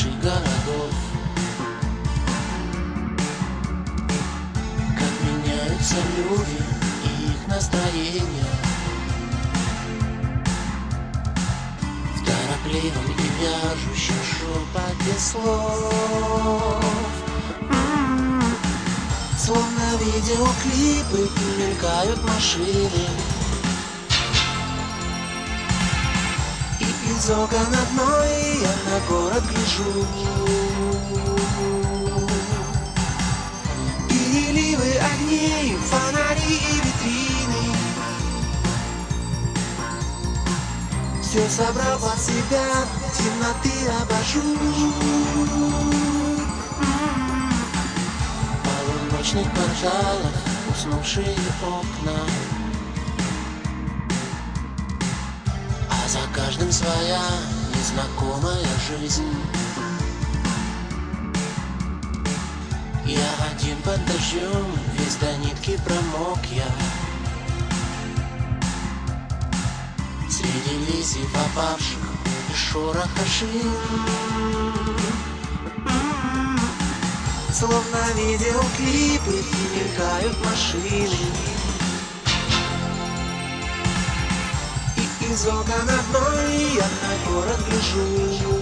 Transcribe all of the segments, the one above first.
наших городов. Как меняются люди и их настроения в торопливом и вяжущем шепоте слов. Словно видеоклипы мелькают машины, и из окон одной я на город гляжу. Переливы огней, фонари и витрины, все собрал под себя, темноты обожу. В ночных кварталах уснувшие окна, а за каждым своя незнакомая жизнь. Я один под дождем, весь до нитки промок я. Среди листьев опавших и шороха шин, словно видеоклипы мелькают машины, и из окон одной я на город гляжу.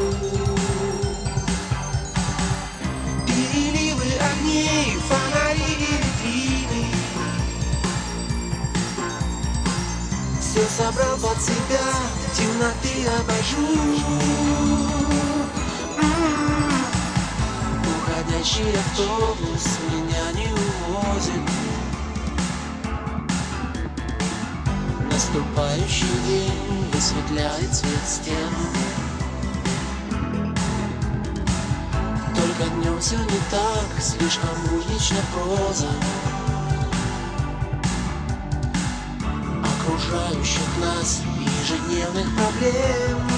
Переливы огней, фонари и витрины, все собрал под себя, темноты обожу. Уходящий автобус меня не увозит, наступающий день высветляет цвет стен. Только днем все не так, слишком буднична проза окружающих нас ежедневных проблем.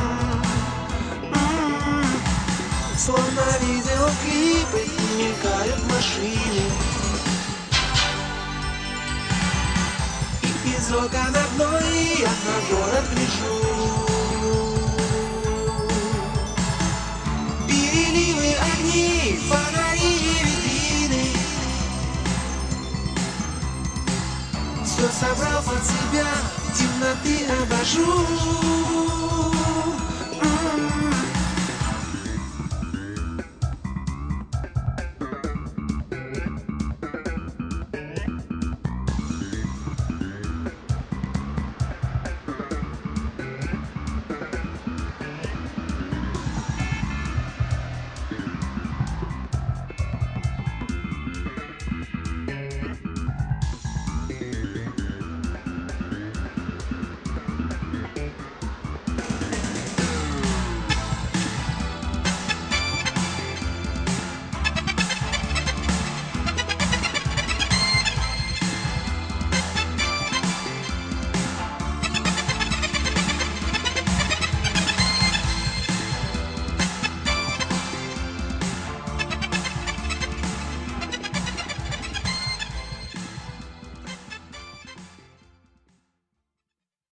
Словно видеоклипы мелькают машины, и из окон одной я на город гляжу. Переливы огней, фонари и витрины, все собрал под себя, темноты обожу.